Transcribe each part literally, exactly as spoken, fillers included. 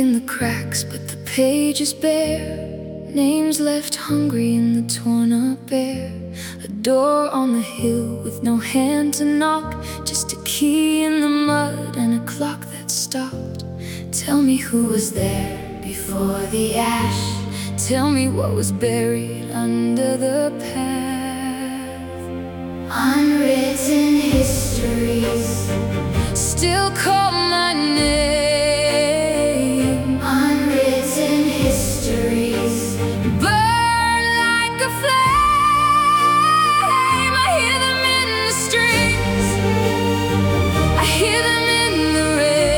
in the cracks, but the page is bare. Names left hungry in the torn up air. A door on the hill with no hand to knock, just a key in the mud and a clock that stopped. Tell me who was there before the ash. Tell me what was buried under the path. Unwritten histories still call my name. Unwritten histories burn like a flame. I hear them in the streets, I hear them in the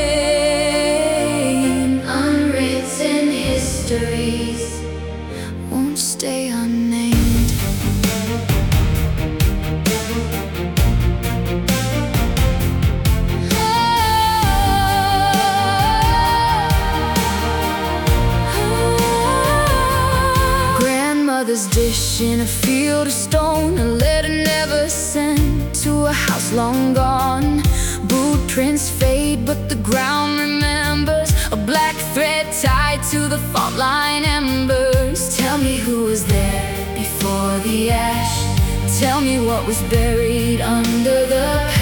rain. Unwritten histories won't stay unnamed. Grandmother's dish in a field of stone, a letter never sent to a house long gone. Boot prints fade, but the ground remembers. A black thread tied to the fault line embers. Tell me who was there before the ash. Tell me what was buried under the